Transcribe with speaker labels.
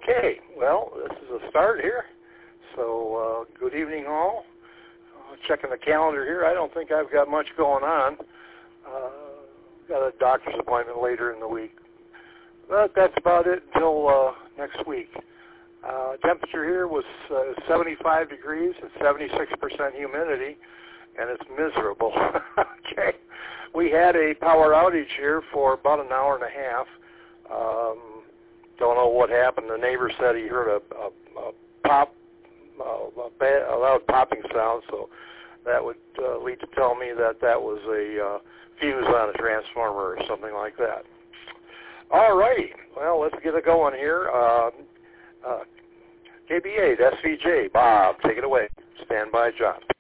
Speaker 1: Okay, well, this is a start here. So, good evening all. Checking the calendar here. I don't think I've got much going on. Got a doctor's appointment later in the week. But that's about it until next week. Temperature here was 75 degrees and 76% humidity, and it's miserable. Okay. We had a power outage here for about an hour and a half. Don't know what happened. The neighbor said he heard a pop, a loud popping sound, so that would lead to tell me that was a fuse on a transformer or something like that. All righty. Well, let's get it going here. KB8, SVJ, Bob, take it away. Stand by, John.